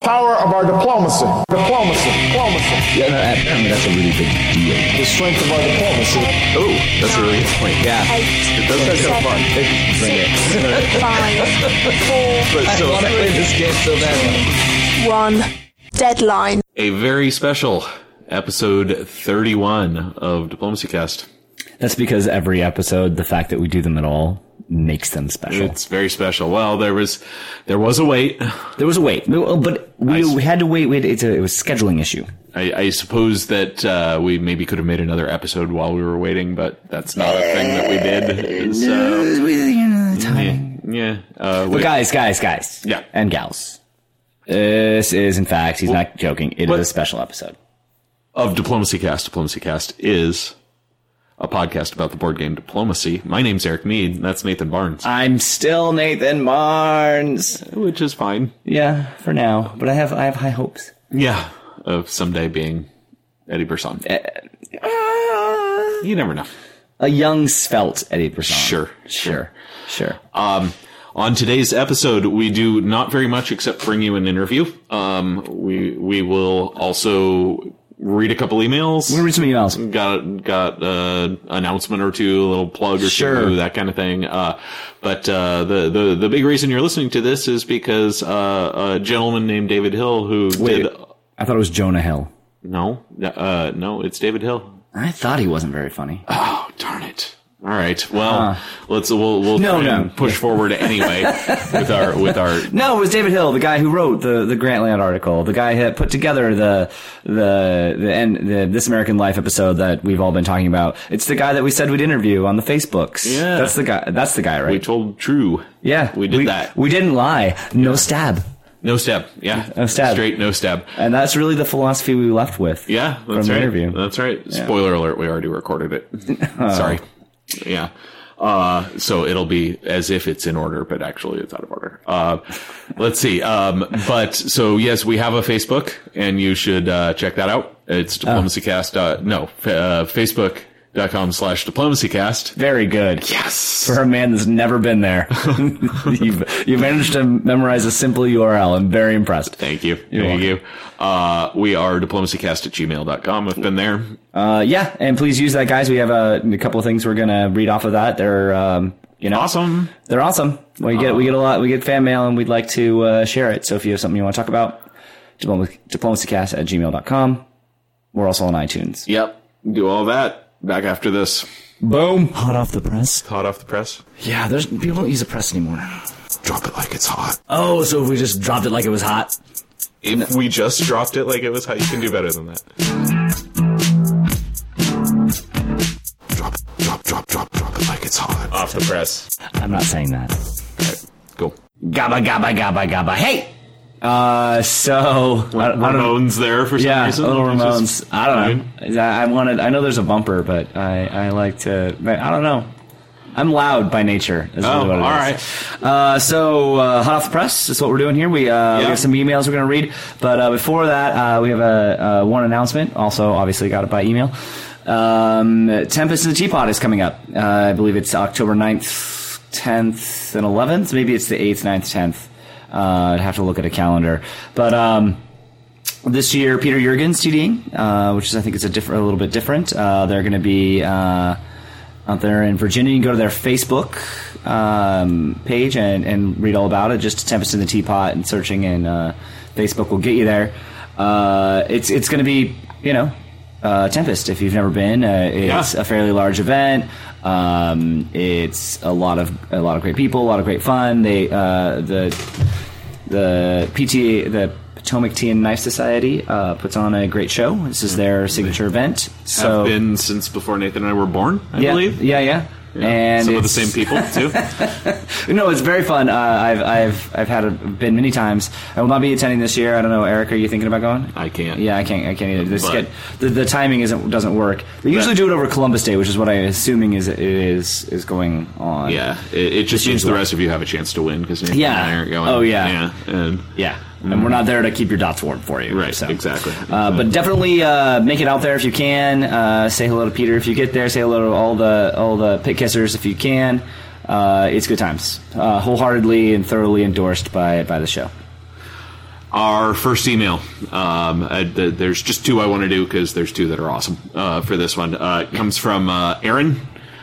power of our diplomacy. Diplomacy. Yeah, no, apparently that's a really big deal. The strength of our diplomacy. Oh, that's a really good point. Yeah. It does sound kind of fun. Bring it. 5, 4, But I want to play this game so badly. 1. Deadline. a very special episode 31 of Diplomacy Cast. That's because every episode, the fact that we do them at all makes them special. It's very special. Well, there was a wait. There was a wait, but we had to wait. It was a scheduling issue. I suppose that we maybe could have made another episode while we were waiting, but that's not a thing that we did. But guys, Yeah. and gals, this is in fact, he's not joking. It is a special episode of Diplomacy Cast. Diplomacy Cast is a podcast about the board game Diplomacy. My name's Eric Mead, and that's Nathan Barnes. I'm still Nathan Barnes, Which is fine. Yeah, for now, but I have high hopes. Yeah, of someday being Eddie Brisson. You never know. A young, svelte Eddie Brisson. Sure. On today's episode, we do not very much except bring you an interview. We will also read a couple emails. We'll read some emails. Got announcement or two, a little plug or two, that kind of thing. But the big reason you're listening to this is because a gentleman named David Hill who did. I thought it was Jonah Hill. No, it's David Hill. I thought he wasn't very funny. Oh, darn it. All right. Well, we'll try and push forward anyway with our. No, it was David Hill, the guy who wrote the Grantland article, the guy who put together the This American Life episode that we've all been talking about. It's the guy that we said we'd interview on the Facebooks. Yeah, that's the guy, right? We told true. Yeah, we did that. We didn't lie. No stab. No stab. Yeah, no stab. Straight no stab. And that's really the philosophy we left with. Yeah, from that's the right. interview. That's right. Yeah. Spoiler alert: we already recorded it. Sorry. Yeah. So it'll be as if it's in order, but actually it's out of order. Let's see. But so yes, we have a Facebook and you should, check that out. It's DiplomacyCast, Facebook.com/DiplomacyCast. Very good. Yes. For a man that's never been there. You've managed to memorize a simple URL. I'm very impressed. Thank you. Thank you. We are diplomacycast@gmail.com. We've been there. Yeah, and please use that, guys. We have a couple of things we're gonna read off of that. They're awesome. They're awesome. We get a lot. We get fan mail, and we'd like to share it. So if you have something you want to talk about, diplomacycast@gmail.com. We're also on iTunes. Yep. Do all that. Back after this. Boom. Hot off the press. Hot off the press. Yeah, people don't use a press anymore. Drop it like it's hot. Oh, so if we just dropped it like it was hot? If we just dropped it like it was hot, you can do better than that. Drop it like it's hot. Off the press. I'm not saying that. All right, cool. Gabba, gabba, gabba, gabba. Hey! Ramones there for some reason? Yeah, little Ramones. I don't know. I know there's a bumper, but I like to, I don't know. I'm loud by nature. Is really what it is. All right. Hot off the press is what we're doing here. We have some emails we're going to read, but before that, we have one announcement. Also, obviously, got it by email. Tempest in the Teapot is coming up. I believe it's October 9th, 10th, and 11th. Maybe it's the 8th, 9th, 10th. I'd have to look at a calendar, but this year Peter Jurgens TDing, which is I think it's a little bit different. They're going to be out there in Virginia. You can go to their Facebook page and read all about it. Just Tempest in the Teapot and searching, and Facebook will get you there. It's going to be Tempest. If you've never been, it's a fairly large event. It's a lot of great people, a lot of great fun. They the PTA, the Potomac Tea and Knife Society, puts on a great show. This is their signature event. So have been since before Nathan and I were born, I believe. Yeah. And some of the same people too. No, it's very fun. I've been many times. I will not be attending this year. I don't know, Eric, are you thinking about going? I can't. Yeah, I can't either. The timing doesn't work. They usually do it over Columbus Day, which is what I'm assuming is going on. Yeah, it just means the rest of you have a chance to win because Nathan and I aren't going. Oh yeah. Yeah. And we're not there to keep your dots warm for you. Right, so. Exactly. But definitely make it out there if you can. Say hello to Peter if you get there. Say hello to all the pit kissers if you can. It's good times. Wholeheartedly and thoroughly endorsed by the show. Our first email. There's just two I want to do because there's two that are awesome for this one. It comes from Aaron.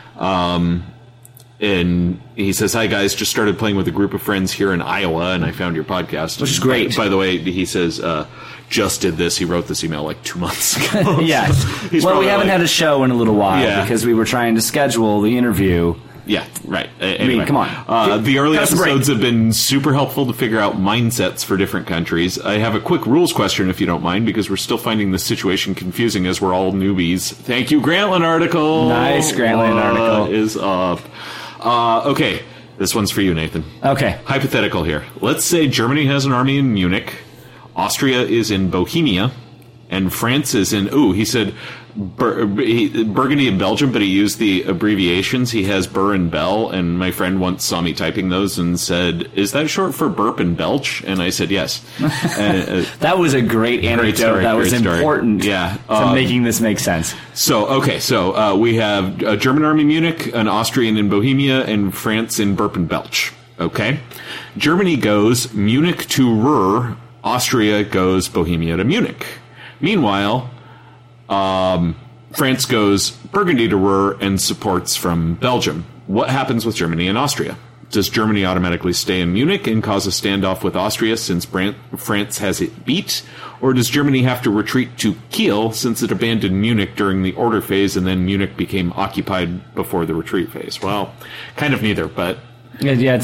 And he says, "Hi guys, just started playing with a group of friends here in Iowa, and I found your podcast, which is great." By the way, he says, "Just did this." He wrote this email like 2 months ago. Yeah. Well, we haven't had a show in a little while because we were trying to schedule the interview. Yeah, right. Anyway, I mean, come on. The early episodes have been super helpful to figure out mindsets for different countries. I have a quick rules question, if you don't mind, because we're still finding this situation confusing as we're all newbies. Thank you, Grantland article. Nice, Grantland article is up. Okay, this one's for you, Nathan. Okay. Hypothetical here. Let's say Germany has an army in Munich, Austria is in Bohemia, and France is in, he said Burgundy in Belgium, but he used the abbreviations. He has Bur and Bell, and my friend once saw me typing those and said, "Is that short for burp and belch?" And I said, yes. That was a great anecdote. That was important to making this make sense. So we have a German army in Munich, an Austrian in Bohemia, and France in burp and belch. Okay? Germany goes Munich to Ruhr, Austria goes Bohemia to Munich. Meanwhile, France goes Burgundy to Ruhr and supports from Belgium. What happens with Germany and Austria? Does Germany automatically stay in Munich and cause a standoff with Austria since France has it beat? Or does Germany have to retreat to Kiel since it abandoned Munich during the order phase and then Munich became occupied before the retreat phase? Well, kind of neither, but... Yeah,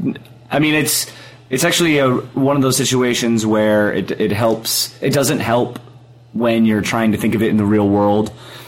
it's actually one of those situations where it helps. It doesn't help when you're trying to think of it in the real world.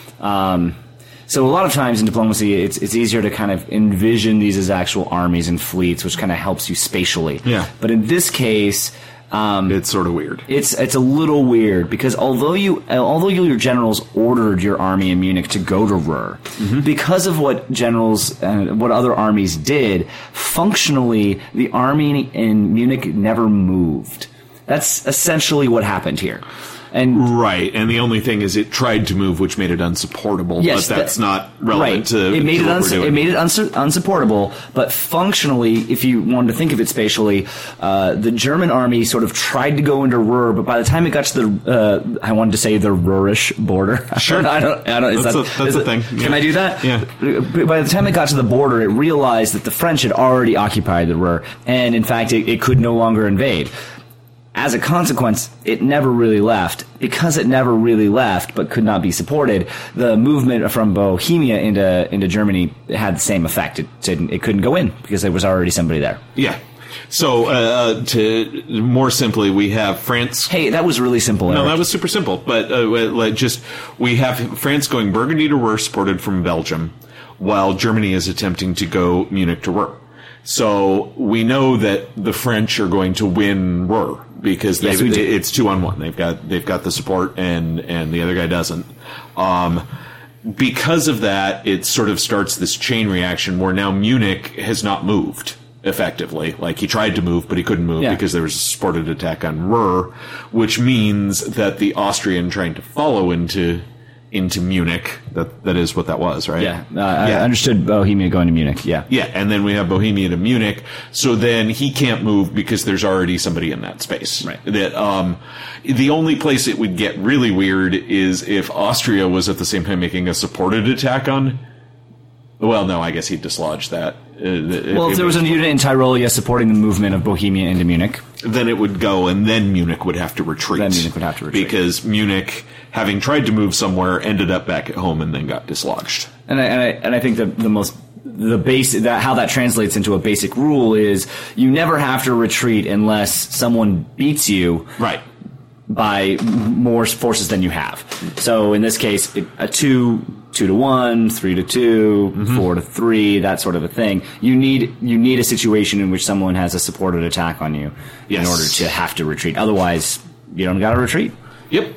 So a lot of times in diplomacy, it's easier to kind of envision these as actual armies and fleets, which kind of helps you spatially. Yeah. But in this case, it's sort of weird. It's a little weird because although your generals ordered your army in Munich to go to Ruhr, because of what what other armies did, functionally the army in Munich never moved. That's essentially what happened here. And the only thing is it tried to move, which made it unsupportable. Yes, but that's not relevant to it made what we're doing. It made it unsupportable, but functionally, if you wanted to think of it spatially, the German army sort of tried to go into Ruhr, but by the time it got to the, I wanted to say the Ruhrish border. Sure. I don't. That's a thing. Can I do that? Yeah. By the time it got to the border, it realized that the French had already occupied the Ruhr, and in fact, it could no longer invade. As a consequence, it never really left. Because it never really left, but could not be supported, the movement from Bohemia into Germany had the same effect. It couldn't go in because there was already somebody there. Yeah. So, to more simply, we have France. Hey, that was really simple, Eric. No, that was super simple. But we have France going Burgundy to Ruhr, supported from Belgium, while Germany is attempting to go Munich to Ruhr. So we know that the French are going to win Ruhr because it's 2-on-1. They've got the support and the other guy doesn't. Because of that, it sort of starts this chain reaction where now Munich has not moved effectively. Like he tried to move, but he couldn't move because there was a supported attack on Ruhr, which means that the Austrian trying to follow into Munich. That is what that was, right? Yeah. I understood Bohemia going to Munich. Yeah. Yeah. And then we have Bohemia to Munich. So then he can't move because there's already somebody in that space. Right. That, the only place it would get really weird is if Austria was at the same time making a supported attack on. Well, no, I guess he'd dislodge that. If there was a unit in Tyrolia supporting the movement of Bohemia into Munich, then it would go, and then Munich would have to retreat. Because Munich, having tried to move somewhere, ended up back at home and then got dislodged. And I think how that translates into a basic rule is you never have to retreat unless someone beats you. Right. By more forces than you have. So in this case, a 2-1, 3-2, 4-3, that sort of a thing. You need a situation in which someone has a supported attack on you in order to have to retreat. Otherwise, you don't got to retreat. Yep.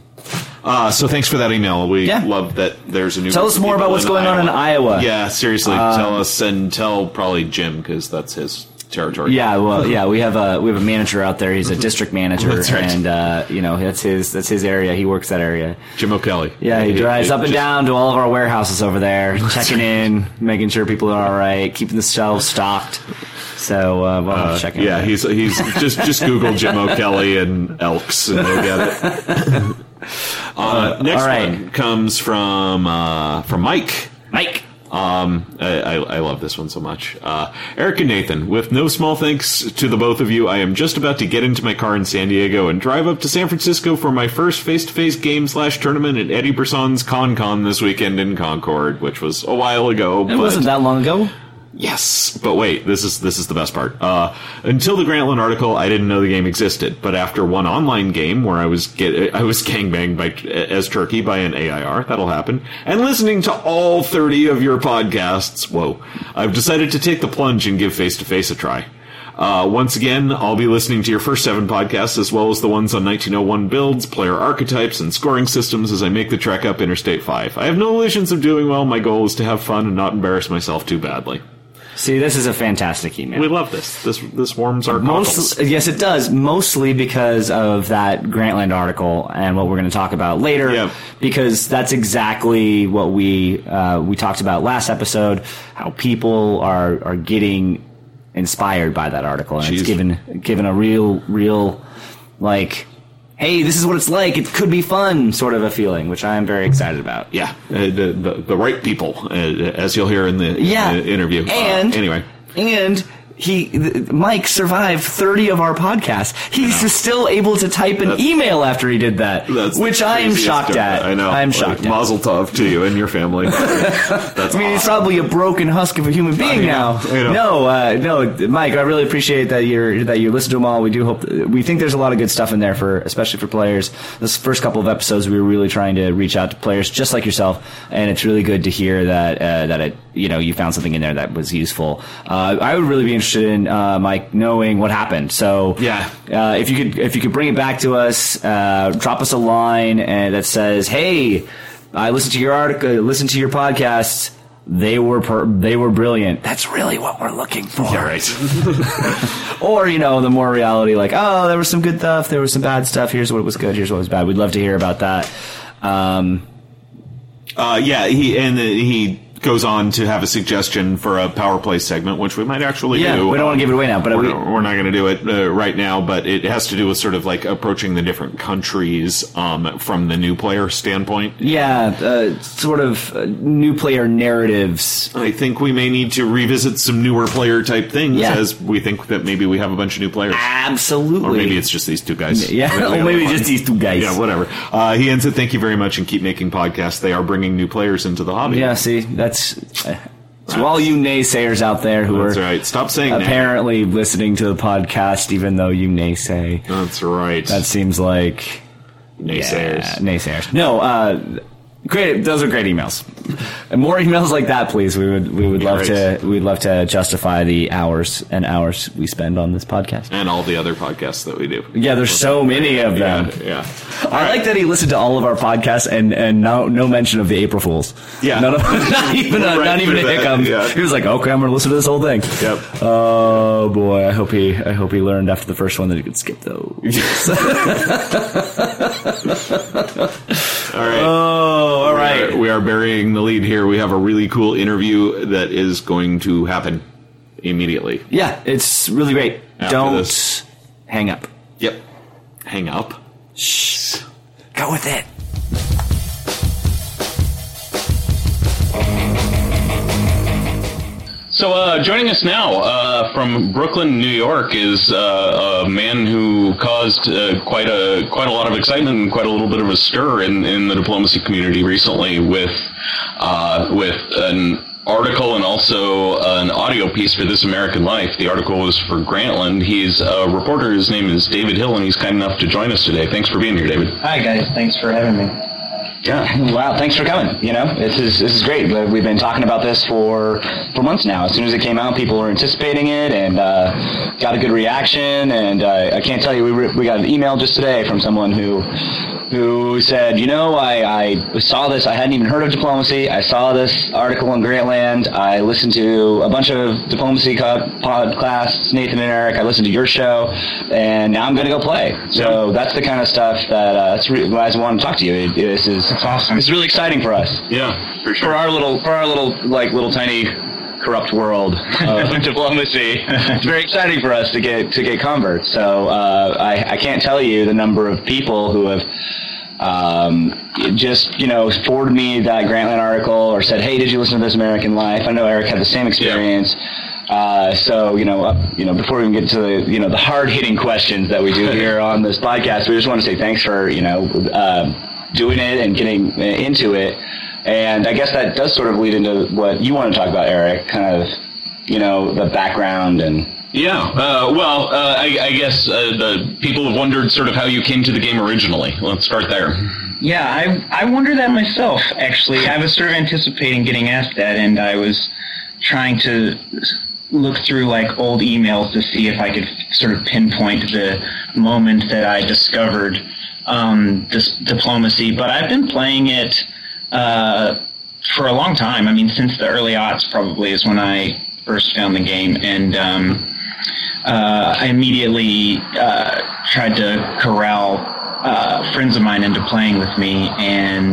So thanks for that email. We love that there's a new. Tell us more about what's going on in Iowa. Yeah, seriously, tell us and tell probably Jim because that's his. territory. Yeah, well, yeah, we have a manager out there. He's a district manager, That's right. and that's his area. He works that area. Jim O'Kelly. Yeah, he drives up and down to all of our warehouses over there, checking in, making sure people are all right, keeping the shelves stocked. So, well, checking. Yeah, he's just Google Jim O'Kelly and Elks, and you'll get it. Next one comes from Mike. Mike. I love this one so much. Eric and Nathan, with no small thanks to the both of you, I am just about to get into my car in San Diego and drive up to San Francisco for my first face-to-face game/tournament at Eddie Bresson's Con this weekend in Concord, which was a while ago. It wasn't that long ago. Yes, but wait, this is the best part. Until the Grantland article, I didn't know the game existed. But after one online game where I was gangbanged as Turkey by an AIR, that'll happen, and listening to all 30 of your podcasts, I've decided to take the plunge and give Face-to-Face a try. Once again, I'll be listening to your first 7 podcasts, as well as the ones on 1901 builds, player archetypes, and scoring systems as I make the trek up Interstate 5. I have no illusions of doing well. My goal is to have fun and not embarrass myself too badly. See, this is a fantastic email. We love this. This warms our cockles. Yes, it does. Mostly because of that Grantland article and what we're going to talk about later. Yep. Because that's exactly what we talked about last episode. How people are getting inspired by that article, and it's given a real like, hey, this is what it's like. It could be fun, sort of a feeling, which I am very excited about. Yeah, the right people, as you'll hear in the interview. And anyway, Mike survived 30 of our podcasts. He's still able to type an email after he did that, which I am shocked at. I know. I'm shocked at. Mazel tov to you and your family. That's I mean, he's probably a broken husk of a human being now. No, Mike, I really appreciate that you listen to them all. We think there's a lot of good stuff in there especially for players. This first couple of episodes, we were really trying to reach out to players just like yourself, and it's really good to hear that you found something in there that was useful. I would really be interested in Mike knowing what happened. So if you could bring it back to us, drop us a line that says, "Hey, I listened to your article, listened to your podcasts. They were brilliant." That's really what we're looking for. Yeah, right. Or the more reality, like, oh, there was some good stuff, there was some bad stuff. Here's what was good. Here's what was bad. We'd love to hear about that. He goes on to have a suggestion for a Power Play segment, which we might actually do. We don't want to give it away now, but we're not going to do it right now, but it has to do with sort of like approaching the different countries from the new player standpoint. Yeah, sort of new player narratives. I think we may need to revisit some newer player type things as we think that maybe we have a bunch of new players. Absolutely. Or maybe it's just these two guys. Yeah, or maybe just these two guys. Yeah, whatever. He ends it, thank you very much, and keep making podcasts. They are bringing new players into the hobby. Yeah, see, so all you naysayers out there who That's are right. Stop saying apparently listening to the podcast even though you naysay. That's right. That seems like naysayers. Yeah, naysayers. No, great. Those are great emails. And more emails like that, please. We'd love to justify the hours and hours we spend on this podcast and all the other podcasts that we do. Yeah, there's so many of them. Yeah. I like that he listened to all of our podcasts and no mention of the April Fools. Yeah, not even a hiccup. Yeah. He was like, okay, I'm going to listen to this whole thing. Yep. Oh boy, I hope he learned after the first one that he could skip those. All right. Oh, all right. We are burying the lead here. We have a really cool interview that is going to happen immediately. Yeah, it's really great. Don't hang up. Yep. Hang up. Shh. Go with it. So joining us now from Brooklyn, New York, is a man who caused quite a lot of excitement and quite a little bit of a stir in the diplomacy community recently with an article and also an audio piece for This American Life. The article was for Grantland. He's a reporter. His name is David Hill, and he's kind enough to join us today. Thanks for being here, David. Hi, guys. Thanks for having me. Yeah. Wow. Thanks for coming. This is great. We've been talking about this for months now. As soon as it came out, people were anticipating it and got a good reaction. And I can't tell you, we got an email just today from someone who who said, I saw this. I hadn't even heard of diplomacy. I saw this article in Grantland. I listened to a bunch of diplomacy podcasts, Nathan and Eric. I listened to your show, and now I'm going to go play. So that's the kind of stuff that that's why I want to talk to you. That's awesome. It's really exciting for us. Yeah, for sure. For our little tiny corrupt world of diplomacy. It's very exciting for us to get converts. So I can't tell you the number of people who have just forwarded me that Grantland article or said, "Hey, did you listen to This American Life?" I know Eric had the same experience. So before we even get to the hard hitting questions that we do here on this podcast, we just want to say thanks for doing it and getting into it. And I guess that does sort of lead into what you want to talk about, Eric, kind of, the background and... Yeah, I guess the people have wondered sort of how you came to the game originally. Let's start there. Yeah, I wonder that myself, actually. I was sort of anticipating getting asked that, and I was trying to look through, old emails to see if I could sort of pinpoint the moment that I discovered this diplomacy. But I've been playing it... for a long time. I mean, since the early aughts probably is when I first found the game, and I immediately tried to corral friends of mine into playing with me, and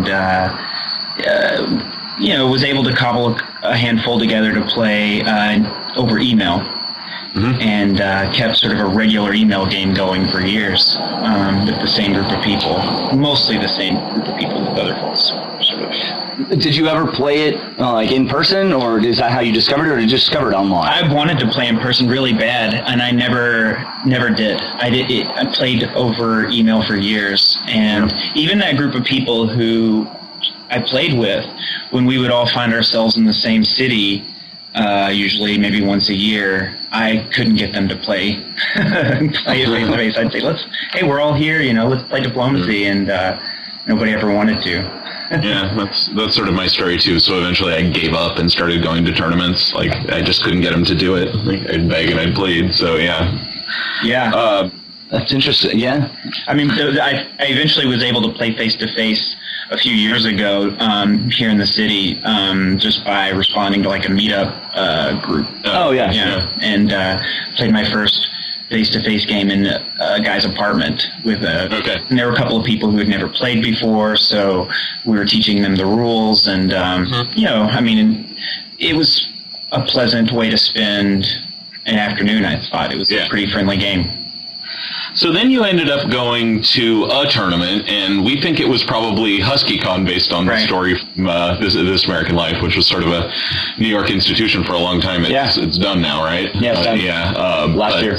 was able to cobble a handful together to play over email. Mm-hmm. And kept sort of a regular email game going for years with the same group of people, mostly the same group of people with other folks. Sort of. Did you ever play it in person, or is that how you discovered it, or did you discover it online? I wanted to play in person really bad, and I never did. I played over email for years, and even that group of people who I played with, when we would all find ourselves in the same city, usually maybe once a year, I couldn't get them to play face to face. I'd say, hey, we're all here, let's play diplomacy, and nobody ever wanted to. Yeah, that's sort of my story too. So eventually I gave up and started going to tournaments. I just couldn't get them to do it. I'd beg and I'd plead. So yeah. That's interesting. Yeah. I mean, I eventually was able to play face to face a few years ago here in the city, just by responding to a meetup group. Oh yeah. And played my first face-to-face game in a guy's apartment and there were a couple of people who had never played before, so we were teaching them the rules, and I mean, it was a pleasant way to spend an afternoon. I thought it was a pretty friendly game. So then you ended up going to a tournament, and we think it was probably HuskyCon based on the story from This American Life, which was sort of a New York institution for a long time. It's done now, right? Yeah, last year.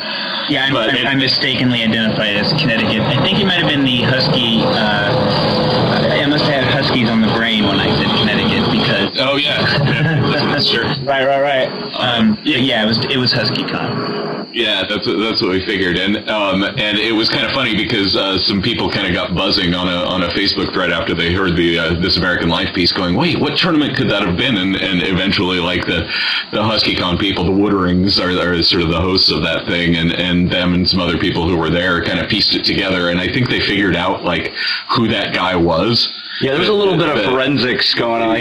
I mistakenly identified it as Connecticut. I think it might have been the Husky. I must have had Huskies on the brain when I said Connecticut because. Oh yeah, sure. Right. It was HuskyCon. Yeah, that's what we figured, and it was kind of funny because some people kind of got buzzing on a Facebook thread after they heard the This American Life piece, going, "Wait, what tournament could that have been?" And eventually, the HuskyCon people, the Wooderings, are sort of the hosts of that thing, and them and some other people who were there kind of pieced it together, and I think they figured out who that guy was. Yeah, there was a little bit of forensics going on.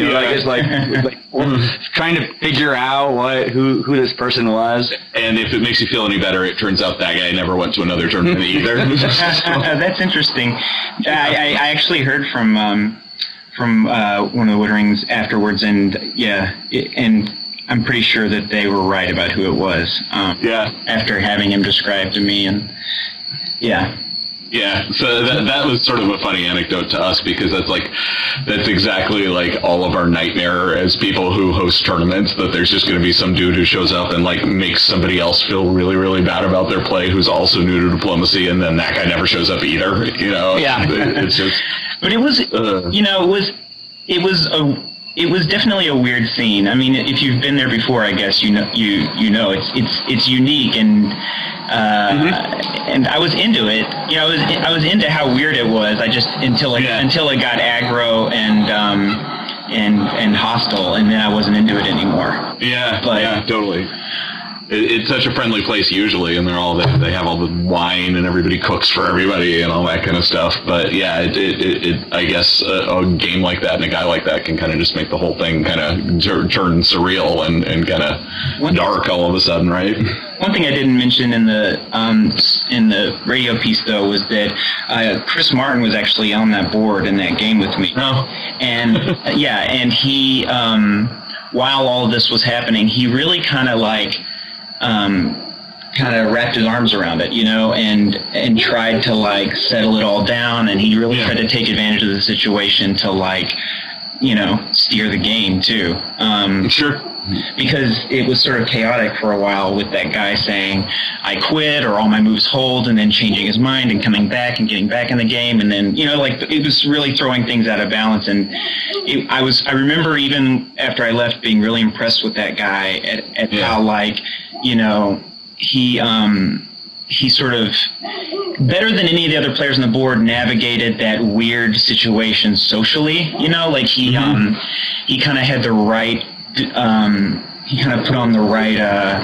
Trying to figure out who this person was. And if it makes you feel any better, it turns out that guy never went to another tournament either. That's interesting. I actually heard from one of the Wooderings afterwards, and and I'm pretty sure that they were right about who it was. After having him described to me, and Yeah, so that was sort of a funny anecdote to us because that's exactly all of our nightmare as people who host tournaments, that there's just going to be some dude who shows up and makes somebody else feel really, really bad about their play who's also new to diplomacy, and then that guy never shows up either. Yeah. It's just. But it was, it was definitely a weird scene. I mean, if you've been there before, I guess you know it's unique, and and I was into it. I was into how weird it was. I just until it got aggro and hostile, and then I wasn't into it anymore. Yeah, but totally. it's such a friendly place usually, and they have all the wine and everybody cooks for everybody and all that kind of stuff. But yeah, I guess a game like that and a guy like that can kind of just make the whole thing kind of turn surreal and kind of dark all of a sudden, right? One thing I didn't mention in the radio piece though was that Chris Martin was actually on that board in that game with me. Oh, and and he while all of this was happening, he really kind of wrapped his arms around it, and tried to settle it all down, and he really tried to take advantage of the situation to steer the game too. Sure. Because it was sort of chaotic for a while with that guy saying, I quit, or all my moves hold, and then changing his mind and coming back and getting back in the game. And then, it was really throwing things out of balance. And I remember even after I left being really impressed with that guy at how, he sort of, better than any of the other players on the board, navigated that weird situation socially. He kind of had the right, he kind of put on the right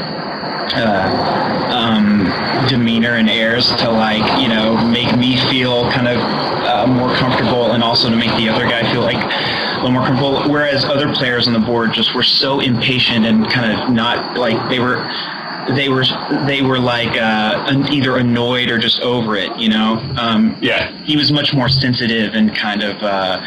demeanor and airs to make me feel kind of more comfortable, and also to make the other guy feel a little more comfortable. Whereas other players on the board just were so impatient and kind of not they were either annoyed or just over it, He was much more sensitive and kind of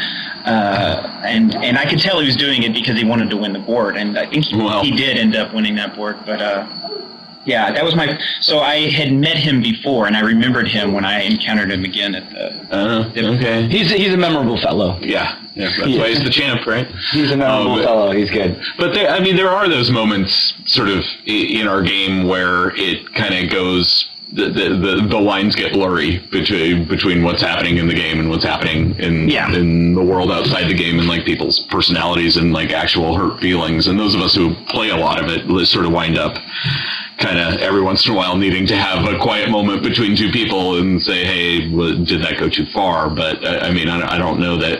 and I could tell he was doing it because he wanted to win the board, and I think he did end up winning that board. But that was so I had met him before, and I remembered him when I encountered him again at the okay. He's a memorable fellow. Yeah, that's why he's the champ, right? He's a memorable fellow. He's good. But there are those moments sort of in our game where it kind of goes. The lines get blurry between what's happening in the game and what's happening in the world outside the game, and people's personalities and actual hurt feelings. And those of us who play a lot of it sort of wind up kind of every once in a while needing to have a quiet moment between two people and say, hey, did that go too far? But I don't know that,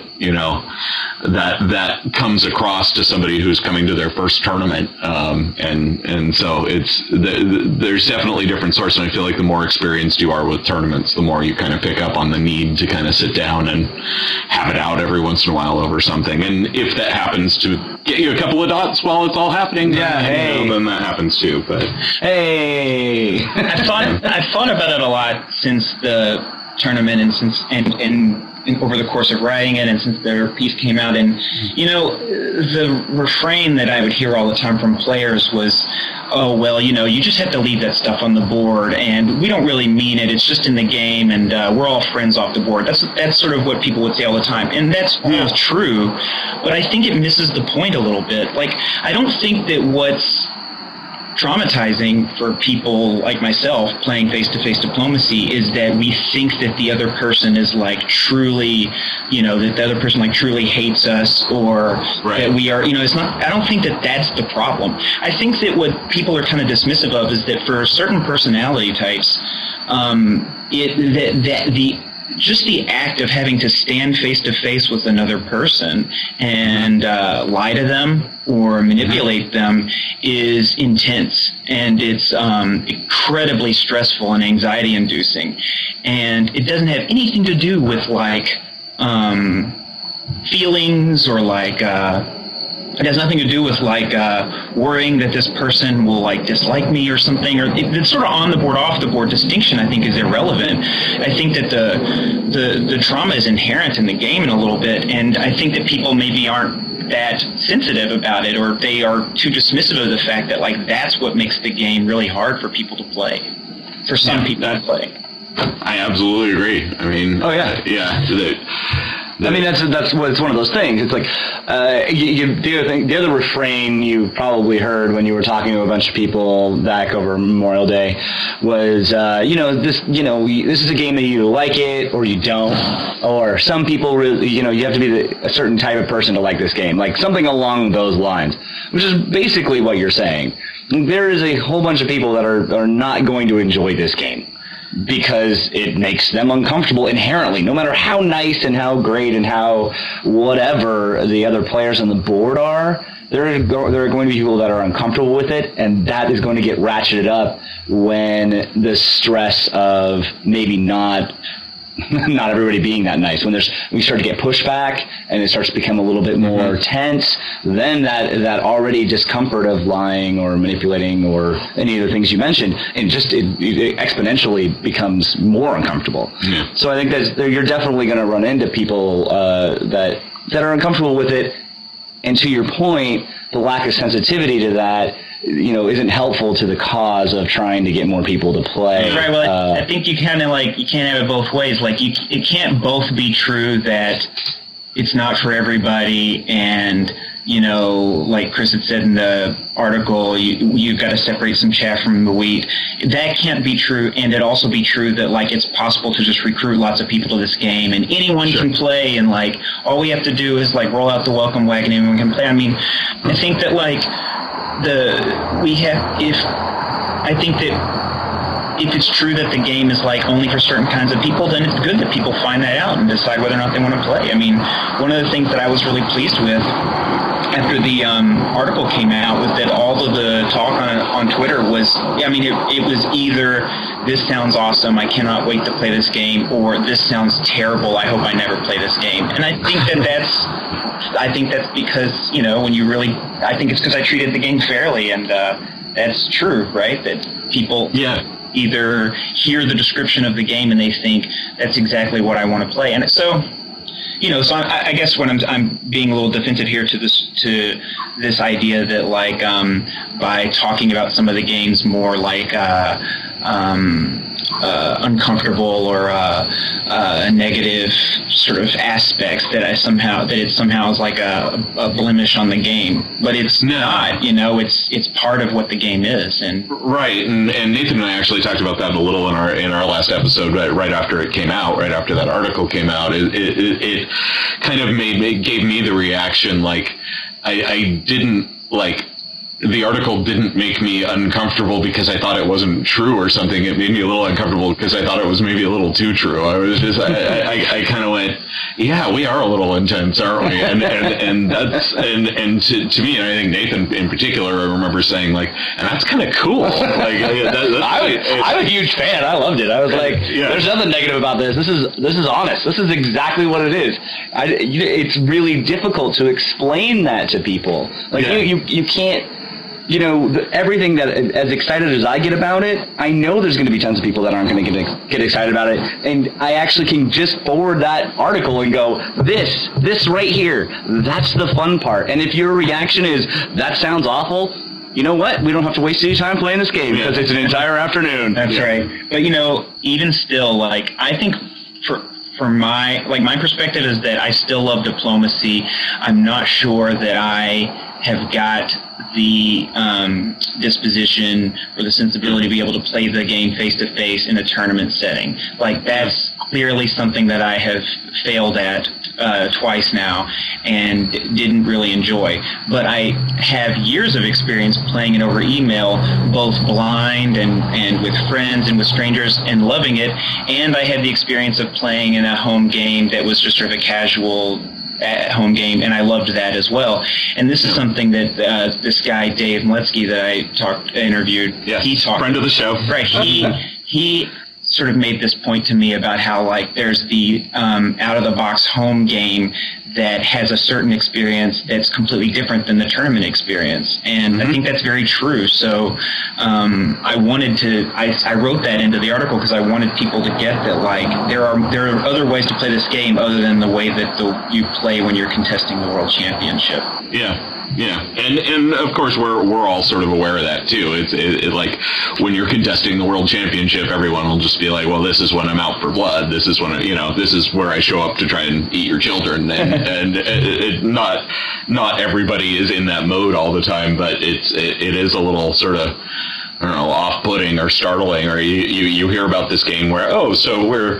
that comes across to somebody who's coming to their first tournament. And so there's definitely different sources. And I feel like the more experienced you are with tournaments, the more you kind of pick up on the need to kind of sit down and have it out every once in a while over something. And if that happens to get you a couple of dots while it's all happening, then that happens too. But hey, I've thought about it a lot since the tournament, and since and over the course of writing it, and since their piece came out. And the refrain that I would hear all the time from players was, oh, well, you just have to leave that stuff on the board, and we don't really mean it. It's just in the game, and we're all friends off the board. That's sort of what people would say all the time, and that's all true. But I think it misses the point a little bit. I don't think that what's traumatizing for people like myself playing face-to-face diplomacy is that we think that the other person is truly, that the other person truly hates us, or that we are, it's not. I don't think that that's the problem. I think that what people are kind of dismissive of is that for certain personality types, just the act of having to stand face-to-face with another person and lie to them or manipulate them is intense, and it's incredibly stressful and anxiety-inducing. And it doesn't have anything to do with feelings or it has nothing to do with worrying that this person will dislike me or something. Or it's sort of on the board, off the board distinction, I think, is irrelevant. I think that the trauma is inherent in the game in a little bit, and I think that people maybe aren't that sensitive about it, or they are too dismissive of the fact that that's what makes the game really hard for people to play. For some people to play. I absolutely agree. That's what it's one of those things. It's the other refrain you probably heard when you were talking to a bunch of people back over Memorial Day was, this is a game that you like it or you don't, or some people really, you have to be a certain type of person to like this game, something along those lines, which is basically what you're saying. There is a whole bunch of people that are not going to enjoy this game. because it makes them uncomfortable inherently. No matter how nice and how great and how whatever the other players on the board are, there are going to be people that are uncomfortable with it, and that is going to get ratcheted up when the stress of maybe not everybody being that nice. When we start to get pushback and it starts to become a little bit more tense, then that already discomfort of lying or manipulating or any of the things you mentioned, and it exponentially becomes more uncomfortable. Yeah. So I think that you're definitely going to run into people that are uncomfortable with it. And to your point, the lack of sensitivity to that, isn't helpful to the cause of trying to get more people to play. Right. Well, I think you kind of you can't have it both ways. Like it can't both be true that it's not for everybody, and like Chris had said in the article, you've got to separate some chaff from the wheat. That can't be true, and it also be true that it's possible to just recruit lots of people to this game, and anyone can play, and all we have to do is roll out the welcome wagon, and anyone can play. I mean, I think that if it's true that the game is only for certain kinds of people, then it's good that people find that out and decide whether or not they want to play. I mean, one of the things that I was really pleased with after the article came out was that all of the talk on Twitter was, it was either this sounds awesome, I cannot wait to play this game, or this sounds terrible, I hope I never play this game. And I think that's because, I think it's because I treated the game fairly, and that's true, right? That people either hear the description of the game and they think that's exactly what I want to play. And so, so I guess when I'm being a little defensive here to this idea that by talking about some of the games more uncomfortable or negative sort of aspects, that it somehow is a blemish on the game, but it's not. It's part of what the game is, and right. And Nathan and I actually talked about that a little in our last episode, right after it came out, right after that article came out. It kind of gave me the reaction I didn't the article didn't make me uncomfortable because I thought it wasn't true or something. It made me a little uncomfortable because I thought it was maybe a little too true. I was just, I kind of went, yeah, we are a little intense, aren't we? And that's, and to me, and I think Nathan in particular, I remember saying and that's kind of cool. I'm a huge fan. I loved it. I was there's nothing negative about this. This is honest. This is exactly what it is. It's really difficult to explain that to people. You can't, everything that, as excited as I get about it, I know there's going to be tons of people that aren't going to get excited about it. And I actually can just forward that article and go, this right here, that's the fun part. And if your reaction is, that sounds awful, you know what? We don't have to waste any time playing this game because it's an entire afternoon. That's right. But, even still, I think for my perspective is that I still love diplomacy. I'm not sure that I have got the disposition or the sensibility to be able to play the game face-to-face in a tournament setting. That's clearly something that I have failed at twice now and didn't really enjoy. But I have years of experience playing it over email, both blind and with friends and with strangers, and loving it. And I had the experience of playing in a home game that was just sort of a casual at-home game, and I loved that as well. And this is something that this guy Dave Mletsky that I interviewed, he talked, friend of the show, right? He sort of made this point to me about how there's the out-of-the-box home game that has a certain experience that's completely different than the tournament experience, and I think that's very true. So I wrote that into the article because I wanted people to get that there are other ways to play this game other than the way that you play when you're contesting the World Championship. Yeah, and of course we're all sort of aware of that too. It's when you're contesting the World Championship, everyone will just be like, well, this is when I'm out for blood. This is when this is where I show up to try and eat your children. And not everybody is in that mode all the time, but it is a little sort of I don't know, off-putting or startling, or you hear about this game where, so we're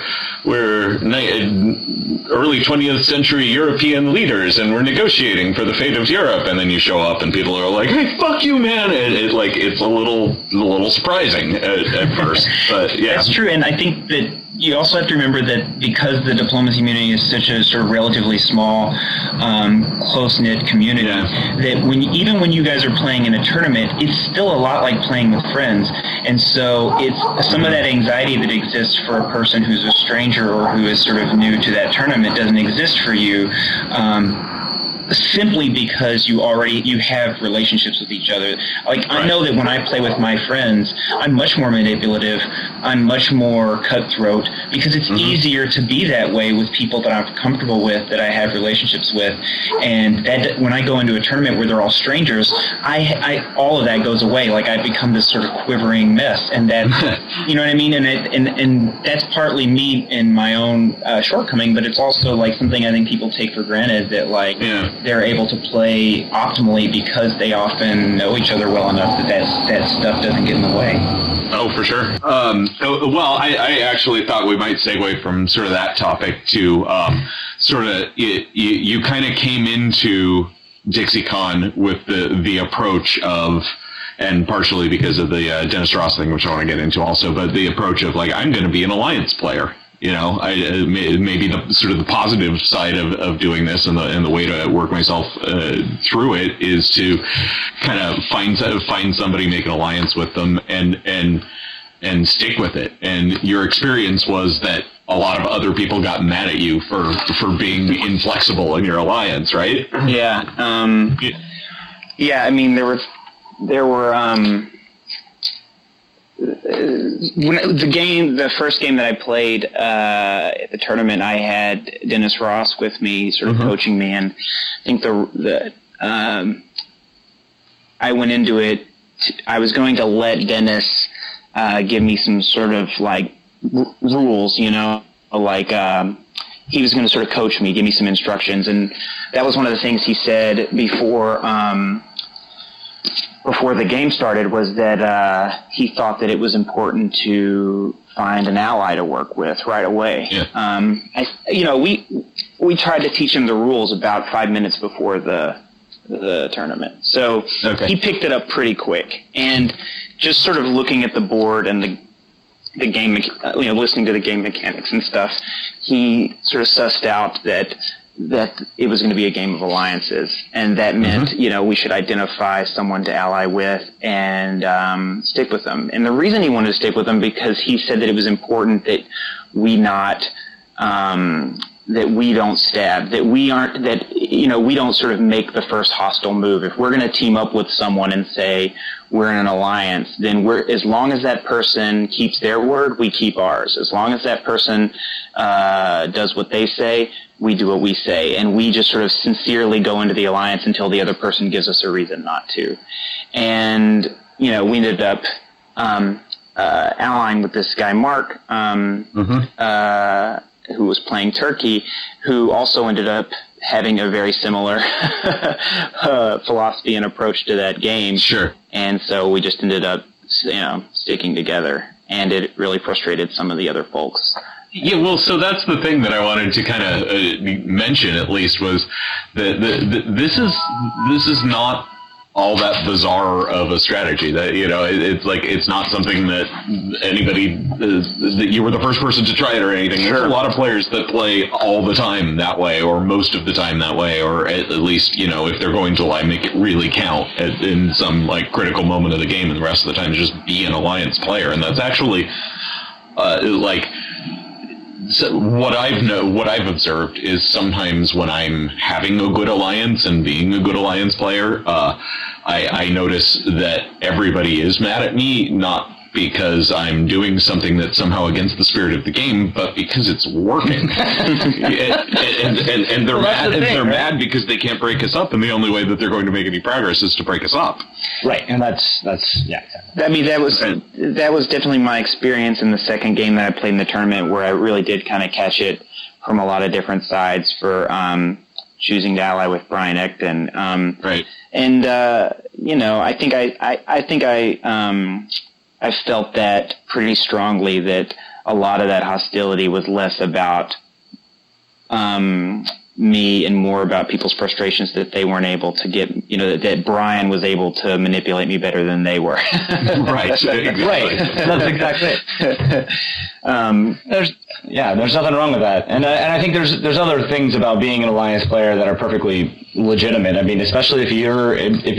early 20th century European leaders and we're negotiating for the fate of Europe, and then you show up and people are like, hey, fuck you, man. It's a little surprising at first, but yeah. That's true, and I think that you also have to remember that because the diplomacy community is such a sort of relatively small, close-knit community, that even when you guys are playing in a tournament, it's still a lot like playing with friends. And so it's some of that anxiety that exists for a person who's a stranger or who is sort of new to that tournament doesn't exist for you. Simply because you have relationships with each other. Like, I know that when I play with my friends, I'm much more manipulative, I'm much more cutthroat, because it's easier to be that way with people that I'm comfortable with, that I have relationships with. And that when I go into a tournament where they're all strangers, I all of that goes away. Like, I become this sort of quivering mess, and that's, you know what I mean? And that's partly me and my own shortcoming, but it's also like something I think people take for granted, that like, they're able to play optimally because they often know each other well enough that stuff doesn't get in the way. Oh, for sure. Well, I actually thought we might segue from sort of that topic to sort of you kind of came into DixieCon with the approach of, and partially because of the Dennis Ross thing, which I want to get into also, but the approach of like, I'm going to be an Alliance player. You know, maybe the sort of the positive side of doing this, and the way to work myself through it is to kind of find somebody, make an alliance with them, and stick with it. And your experience was that a lot of other people got mad at you for being inflexible in your alliance, right? Yeah. Yeah. I mean, there were. When the first game that I played at the tournament, I had Dennis Ross with me, sort of coaching me, and I think I went into it. I was going to let Dennis give me some sort of like rules, you know, like he was going to sort of coach me, give me some instructions, and that was one of the things he said before the game started, was that he thought that it was important to find an ally to work with right away. Yeah. We tried to teach him the rules about 5 minutes before the tournament, so he picked it up pretty quick. And just sort of looking at the board and the game, listening to the game mechanics and stuff, he sort of sussed out that it was going to be a game of alliances, and that meant, we should identify someone to ally with and stick with them. And the reason he wanted to stick with them, because he said that it was important that we don't stab, that we don't sort of make the first hostile move. If we're going to team up with someone and say we're in an alliance, then as long as that person keeps their word, we keep ours. As long as that person does what they say, we do what we say, and we just sort of sincerely go into the alliance until the other person gives us a reason not to. And, we ended up allying with this guy, Mark, who was playing Turkey, who also ended up having a very similar philosophy and approach to that game. Sure. And so we just ended up, sticking together, and it really frustrated some of the other folks. Yeah, well, so that's the thing that I wanted to kind of mention, at least, was that this is not all that bizarre of a strategy. That it's like, it's not something that anybody that you were the first person to try it or anything. There's a lot of players that play all the time that way, or most of the time that way, or at least if they're going to make it really count in some like critical moment of the game, and the rest of the time just be an alliance player. And that's actually So what I've observed is sometimes when I'm having a good alliance and being a good alliance player, I notice that everybody is mad at me, not because I'm doing something that's somehow against the spirit of the game, but because it's working. and they're mad. They're mad because they can't break us up, and the only way that they're going to make any progress is to break us up. Right, and that's yeah. I mean, that was definitely my experience in the second game that I played in the tournament, where I really did kind of catch it from a lot of different sides. For choosing to ally with Brian Ecton. Right. And I think I felt that pretty strongly, that a lot of that hostility was less about me and more about people's frustrations that they weren't able to get, that Brian was able to manipulate me better than they were. Right. Exactly. Right. That's exactly it. There's nothing wrong with that. And I think there's other things about being an Alliance player that are perfectly legitimate. I mean, especially if you're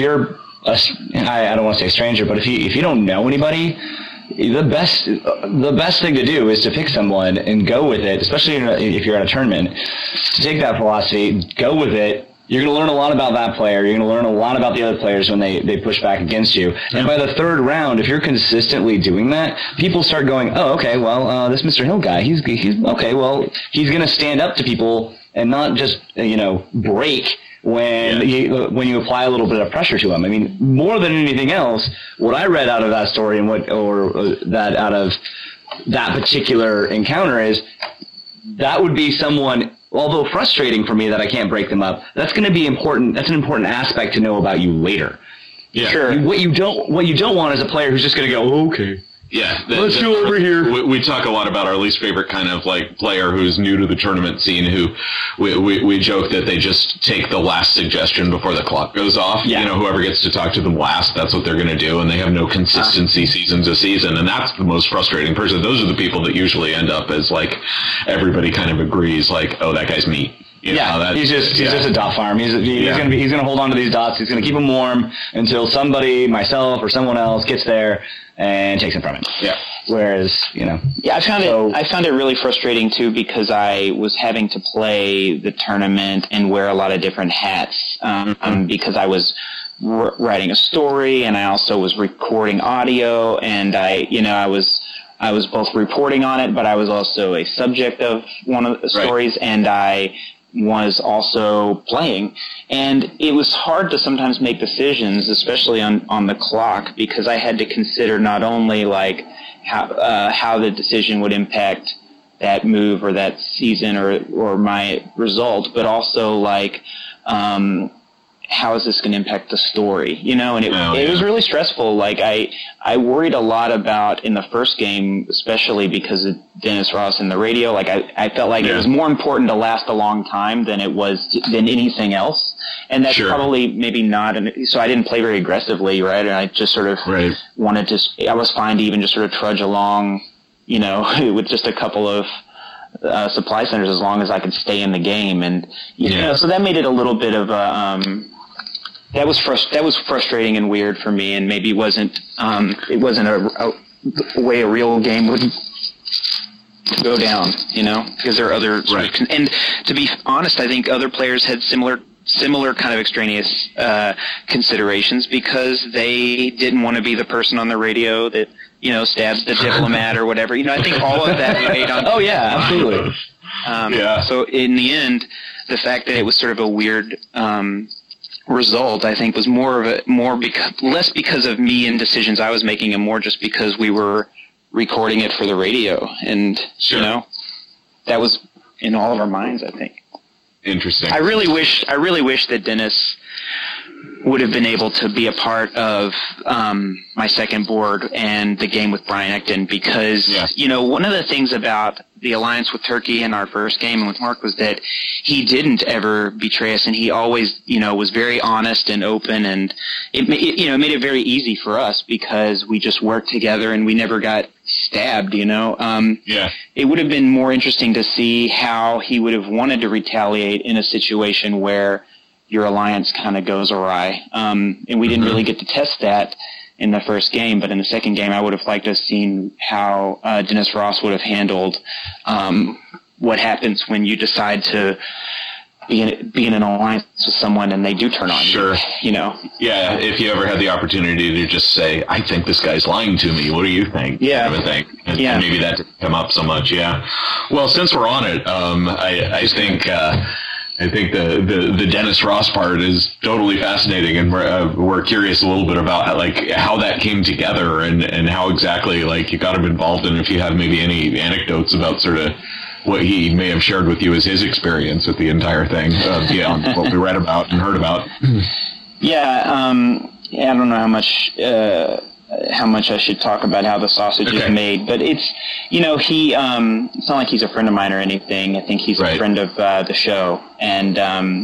I don't want to say stranger, but if you don't know anybody, the best thing to do is to pick someone and go with it, especially if you're at a tournament. To take that philosophy, go with it. You're going to learn a lot about that player. You're going to learn a lot about the other players when they push back against you. And by the third round, if you're consistently doing that, people start going, oh, okay, well, this Mr. Hill guy, he's okay, well, he's going to stand up to people and not just, break when you apply a little bit of pressure to him. I mean, more than anything else, what I read out of that story and out of that particular encounter is that would be someone, although frustrating for me that I can't break them up, that's going to be important. That's an important aspect to know about you later. Yeah. Sure. What you don't want is a player who's just going to go, okay. Yeah, let's go over here. We talk a lot about our least favorite kind of like player who's new to the tournament scene, who we joke that they just take the last suggestion before the clock goes off. Yeah. Whoever gets to talk to them last, that's what they're going to do, and they have no consistency season to season, and that's the most frustrating person. Those are the people that usually end up as like everybody kind of agrees, like, oh, that guy's meat. He's just a dot farm. He's gonna hold on to these dots. He's gonna keep them warm until somebody, myself or someone else, gets there and takes them from him. Yeah. Whereas, I found it really frustrating too, because I was having to play the tournament and wear a lot of different hats because I was writing a story and I also was recording audio, and I was both reporting on it, but I was also a subject of one of the stories, and I was also playing, and it was hard to sometimes make decisions, especially on the clock, because I had to consider not only like how the decision would impact that move or that season or my result, but also like how is this going to impact the story, and it was really stressful. Like I worried a lot about in the first game, especially because of Dennis Ross and the radio. Like I felt like it was more important to last a long time than anything else. And that's probably maybe not. So I didn't play very aggressively, right? And I just sort of wanted to, I was fine to even just sort of trudge along, with just a couple of supply centers, as long as I could stay in the game. And, so that made it a little bit of that was frustrating and weird for me, and maybe it wasn't a way a real game would go down, because there are other and to be honest, I think other players had similar kind of extraneous considerations, because they didn't want to be the person on the radio that stabs the diplomat or whatever. I think all of that weighed on. Oh yeah, absolutely. So in the end, the fact that it was sort of a weird result, I think, was less because of me and decisions I was making, and more just because we were recording it for the radio, and that was in all of our minds, I think. Interesting. I really wish that Dennis would have been able to be a part of my second board and the game with Brian Ecton, because one of the things about the alliance with Turkey in our first game and with Mark was that he didn't ever betray us, and he always was very honest and open, and it made it very easy for us because we just worked together and we never got stabbed. It would have been more interesting to see how he would have wanted to retaliate in a situation where your alliance kind of goes awry. And we didn't really get to test that in the first game, but in the second game, I would have liked to have seen how Dennis Ross would have handled what happens when you decide to be in an alliance with someone and they do turn on you. Yeah, if you ever had the opportunity to just say, I think this guy's lying to me, what do you think? Yeah. Kind of a thing. And maybe that didn't come up so much, Well, since we're on it, I think the Dennis Ross part is totally fascinating, and we're curious a little bit about how that came together and how exactly you got him involved, and if you have maybe any anecdotes about sort of what he may have shared with you as his experience with the entire thing, beyond what we read about and heard about. Yeah, I don't know how much I should talk about how the sausage is made, but it's, he, it's not like he's a friend of mine or anything. I think he's a friend of the show, and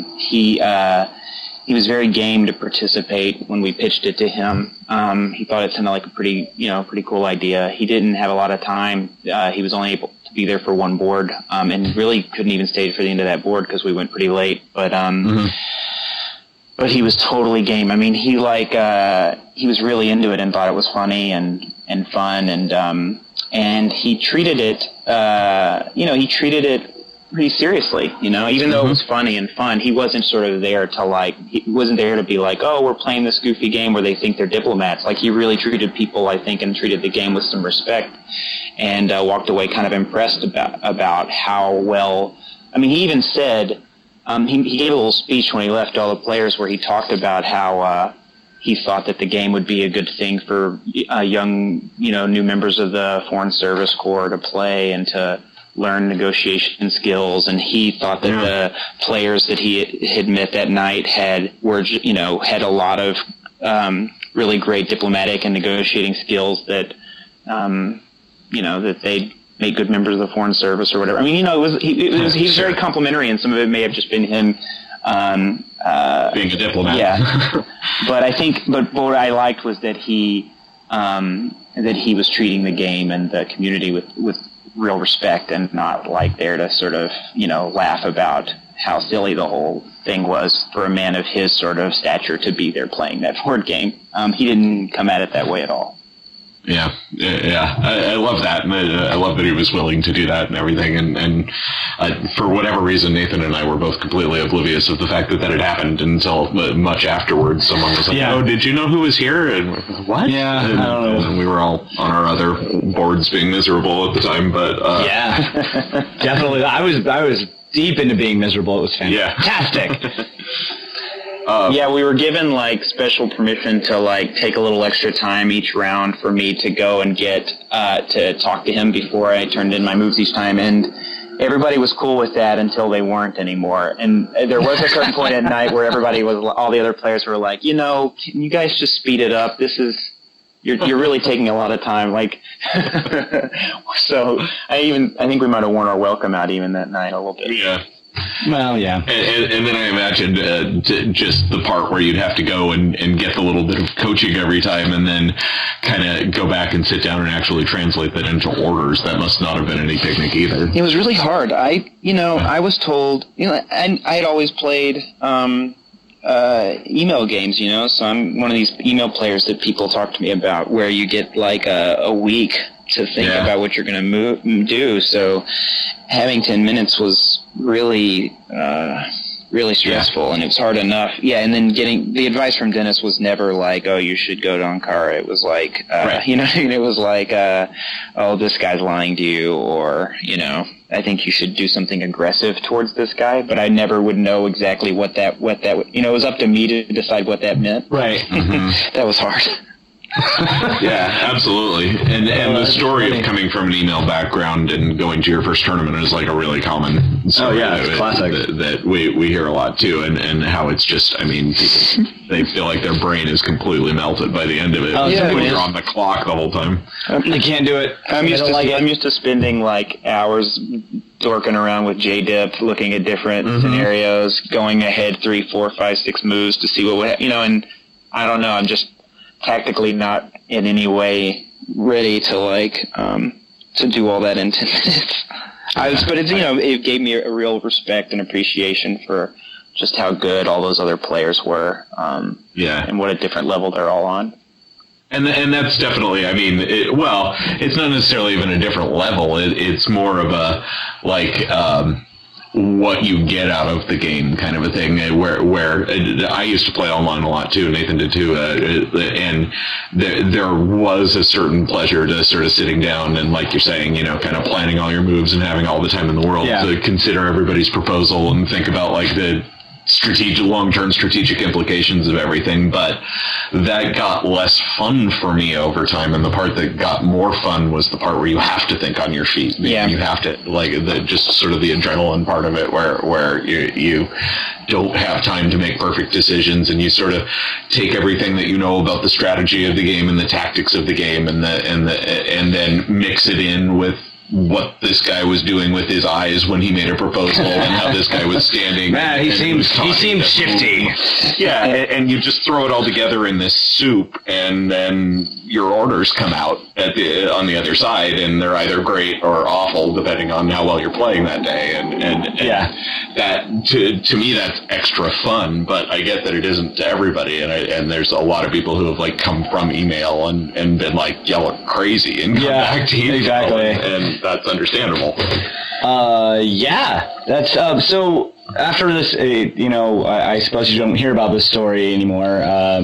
he was very game to participate when we pitched it to him. He thought it sounded like a pretty cool idea. He didn't have a lot of time. He was only able to be there for one board, and really couldn't even stay for the end of that board because we went pretty late. But he was totally game. I mean, he was really into it and thought it was funny and fun, and he treated it, pretty seriously, even though it was funny and fun. He wasn't sort of there to be like, oh, we're playing this goofy game where they think they're diplomats. Like, he really treated people, I think, and treated the game with some respect, and walked away kind of impressed about how well. I mean, he even said, he gave a little speech when he left all the players where he talked about how he thought that the game would be a good thing for young, new members of the Foreign Service Corps to play and to learn negotiation skills, and he thought that the players that he had met that night had a lot of really great diplomatic and negotiating skills that that they'd make good members of the Foreign Service or whatever. I mean, he's very complimentary, and some of it may have just been him being a diplomat. Yeah, but what I liked was that he was treating the game and the community with real respect and not like there to sort of, laugh about how silly the whole thing was for a man of his sort of stature to be there playing that board game. He didn't come at it that way at all. Yeah. I love that. And I love that he was willing to do that and everything. And for whatever reason, Nathan and I were both completely oblivious of the fact that had happened until much afterwards. Someone was like, "Oh, did you know who was here?" And what? Yeah, I don't know. And we were all on our other boards being miserable at the time. But definitely, I was deep into being miserable. It was fantastic. We were given special permission to take a little extra time each round for me to go and get to talk to him before I turned in my moves each time, and everybody was cool with that until they weren't anymore. And there was a certain point at night where all the other players were like, can you guys just speed it up? You're really taking a lot of time. So I think we might have worn our welcome out even that night a little bit. Yeah. Well, yeah. And then I imagined just the part where you'd have to go and get the little bit of coaching every time and then kind of go back and sit down and actually translate that into orders. That must not have been any picnic either. It was really hard. I was told, I had always played email games, so I'm one of these email players that people talk to me about where you get a week to think about what you're going to do. So having 10 minutes was really stressful, and it was hard enough. Yeah, and then getting the advice from Dennis was never like, oh, you should go to Ankara. It was like, it was like, oh, this guy's lying to you, or, I think you should do something aggressive towards this guy, but I never would know exactly what that, it was up to me to decide what that meant. Right. Mm-hmm. That was hard. Yeah, absolutely. And the story of coming from an email background and going to your first tournament is a really common story. Oh, yeah, it's classic. That we hear a lot, too, and how it's just, people, they feel like their brain is completely melted by the end of it. When you're on the clock the whole time. They can't do it. I'm used to spending, hours dorking around with JDIP, looking at different scenarios, going ahead 3, 4, 5, 6 moves to see what would and I don't know, I'm just tactically not in any way ready to to do all that in 10 minutes. But it's it gave me a real respect and appreciation for just how good all those other players were, and what a different level they're all on. And that's definitely, it's not necessarily even a different level. It's more of a what you get out of the game kind of a thing, where I used to play online a lot too, Nathan did too, and there was a certain pleasure to sort of sitting down and, like you're saying, kind of planning all your moves and having all the time in the world to consider everybody's proposal and think about long-term strategic implications of everything, but that got less fun for me over time, and the part that got more fun was the part where you have to think on your feet. Yeah. You have to, like, just sort of the adrenaline part of it, where you don't have time to make perfect decisions, and you sort of take everything that you know about the strategy of the game and the tactics of the game, and then mix it in with what this guy was doing with his eyes when he made a proposal, and how this guy was standing. Man, he seems shifty. Yeah, and you just throw it all together in this soup, and then your orders come out on the other side, and they're either great or awful, depending on how well you're playing that day. And that to me, that's extra fun. But I get that it isn't to everybody, and there's a lot of people who have like come from email and been like yelling crazy and come back to email, exactly, and that's understandable. That's so. After this, I suppose you don't hear about this story anymore,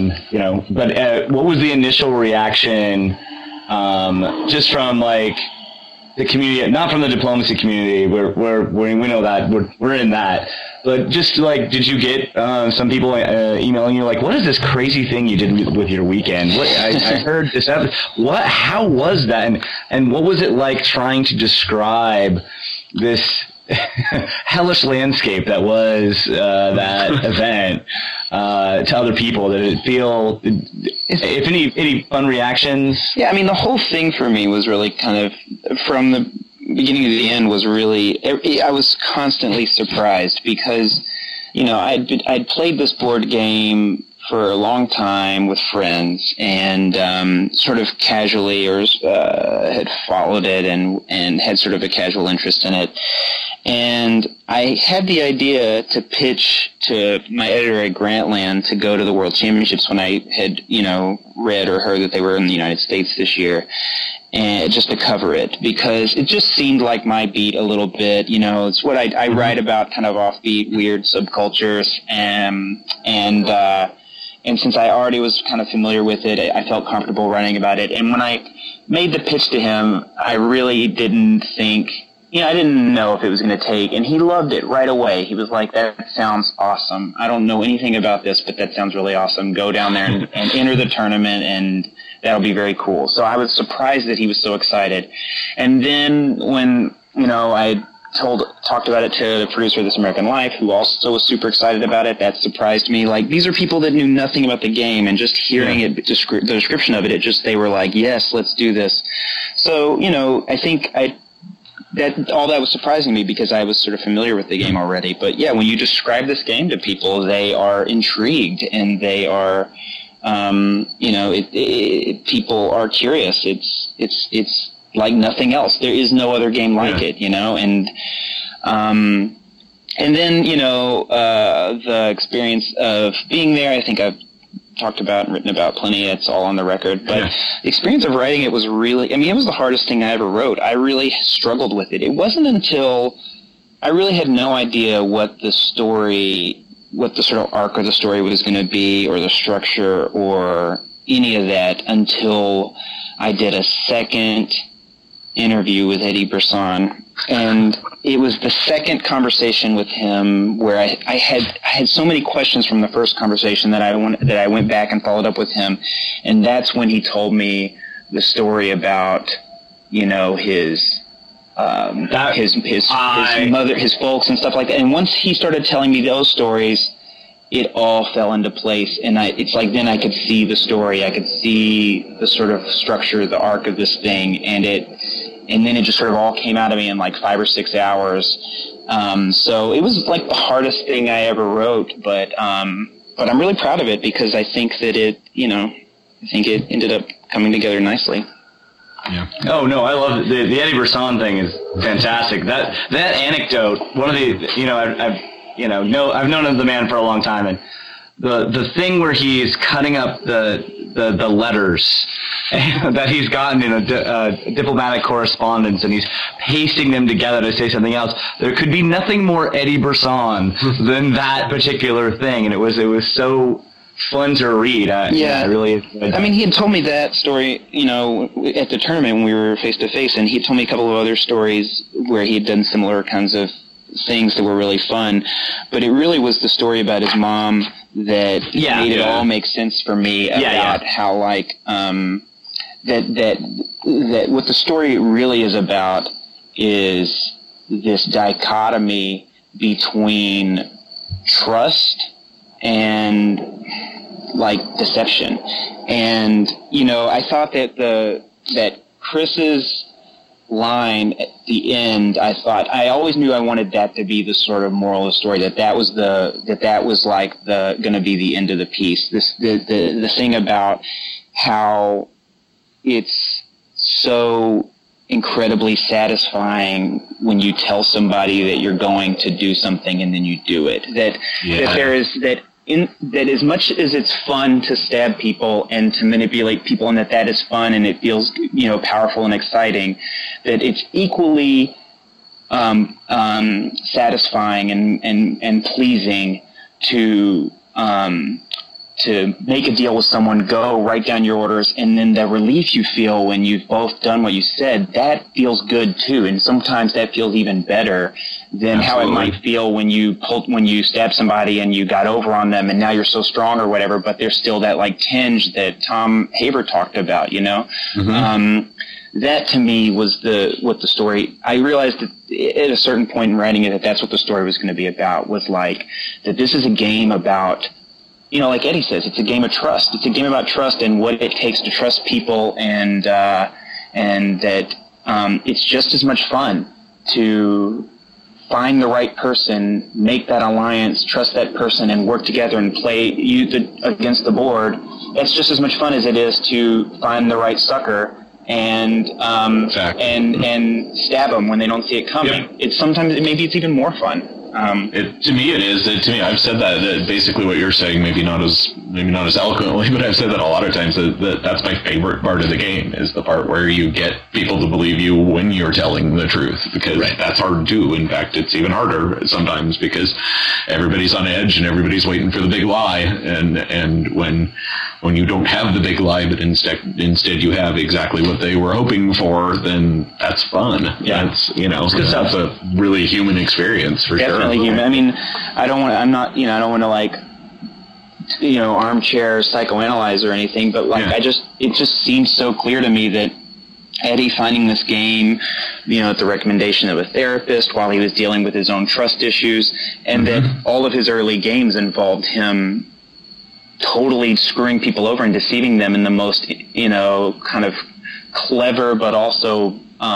but what was the initial reaction, just from, like, the community, not from the diplomacy community, we know that, we're in that, but just, like, did you get some people emailing you, like, what is this crazy thing you did with your weekend? I heard this episode. How was that, and what was it like trying to describe this hellish landscape that was that event to other people? Did it feel, if any fun reactions? Yeah, I mean, the whole thing for me was really kind of, from the beginning to the end, was really, I was constantly surprised because, I'd played this board game for a long time with friends, and sort of casually had followed it and had sort of a casual interest in it. And I had the idea to pitch to my editor at Grantland to go to the World Championships when I had, read or heard that they were in the United States this year, and just to cover it, because it just seemed like my beat a little bit. It's what I write about, kind of offbeat, weird subcultures, and since I already was kind of familiar with it, I felt comfortable writing about it. And when I made the pitch to him, I really didn't think, I didn't know if it was going to take, and he loved it right away. He was like, that sounds awesome. I don't know anything about this, but that sounds really awesome. Go down there and enter the tournament, and that'll be very cool. So I was surprised that he was so excited. And then when, I talked about it to the producer of This American Life, who also was super excited about it, that surprised me. Like, these are people that knew nothing about the game, and just hearing the description of it, they were like, yes, let's do this. So, I think all that was surprising me because I was sort of familiar with the game already. But yeah, when you describe this game to people, they are intrigued, and they are, people are curious. It's like nothing else. There is no other game like it, and then, the experience of being there, I think I've talked about and written about plenty. It's all on the record. But the experience of writing it was really, it was the hardest thing I ever wrote. I really struggled with it. It wasn't until I really had no idea what the sort of arc of the story was going to be, or the structure, or any of that, until I did a second interview with Eddie Brisson, and it was the second conversation with him where I had so many questions from the first conversation that I went back and followed up with him, and that's when he told me the story about his mother, his folks, and stuff like that. And once he started telling me those stories, it all fell into place, and it's like then I could see the story, I could see the sort of structure, the arc of this thing, and then it just sort of all came out of me in like 5 or 6 hours. So it was like the hardest thing I ever wrote, but I'm really proud of it because I think that it ended up coming together nicely. Yeah. Oh no, I love it. The Eddie Brisson thing is fantastic. That anecdote, one of the I've known the man for a long time, and the thing where he's cutting up the letters that he's gotten in a diplomatic correspondence, and he's pasting them together to say something else. There could be nothing more Eddie Brisson than that particular thing, and it was so fun to read. I really enjoyed that. He had told me that story, at the tournament when we were face to face, and he told me a couple of other stories where he had done similar kinds of things that were really fun, but it really was the story about his mom that made it all make sense for me about how like that what the story really is about is this dichotomy between trust and like deception. And I thought that Chris's line at the end, I always knew I wanted that to be the sort of moral of the story, that was like going to be the end of the piece. The thing about how it's so incredibly satisfying when you tell somebody that you're going to do something and then you do it. That as much as it's fun to stab people and to manipulate people, and that is fun and it feels powerful and exciting, that it's equally satisfying and pleasing to make a deal with someone, go write down your orders, and then the relief you feel when you've both done what you said, that feels good too. And sometimes that feels even better than how it might feel when you stab somebody and you got over on them and now you're so strong or whatever, but there's still that like tinge that Tom Haver talked about, that to me was what the story, I realized that at a certain point in writing it, that's what the story was going to be about, was like that this is a game about, like Eddie says, it's a game of trust. It's a game about trust and what it takes to trust people, and that it's just as much fun to find the right person, make that alliance, trust that person, and work together and play against the board. It's just as much fun as it is to find the right sucker and stab them when they don't see it coming. Yep. Maybe it's even more fun. To me, I've said that basically what you're saying, maybe not as eloquently, but I've said that a lot of times, that's my favorite part of the game, is the part where you get people to believe you when you're telling the truth, because that's hard to do. In fact, it's even harder sometimes because everybody's on edge and everybody's waiting for the big lie, and when you don't have the big lie, but instead you have exactly what they were hoping for, then that's fun. Yeah. That's, that's a really human experience for sure. Definitely human. I mean, I don't want to like, armchair psychoanalyze or anything, but like, it just seems so clear to me that Eddie finding this game, at the recommendation of a therapist while he was dealing with his own trust issues, and that all of his early games involved him totally screwing people over and deceiving them in the most, kind of clever, but also,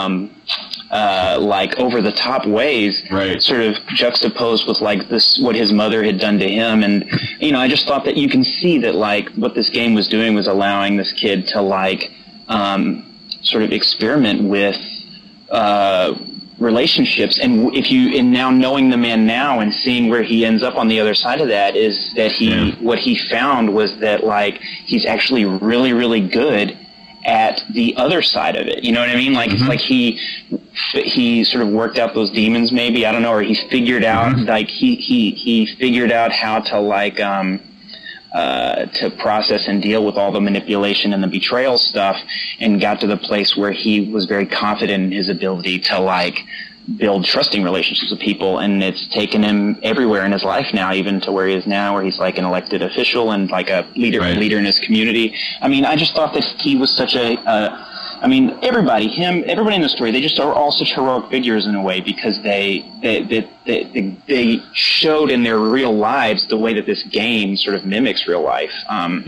like over the top ways, sort of juxtaposed with like what his mother had done to him. And, I just thought that you can see that like what this game was doing was allowing this kid to like, sort of experiment with, relationships, and now knowing the man now and seeing where he ends up on the other side of that, is that what he found was that like he's actually really, really good at the other side of it. You know what I mean? Like, it's like he sort of worked out those demons, maybe, I don't know, or he figured out like he figured out how to like to process and deal with all the manipulation and the betrayal stuff, and got to the place where he was very confident in his ability to like build trusting relationships with people, and it's taken him everywhere in his life now, even to where he is now, where he's like an elected official and like a leader in his community. I mean, I just thought that he was such everybody in the story, they just are all such heroic figures in a way, because they showed in their real lives the way that this game sort of mimics real life. And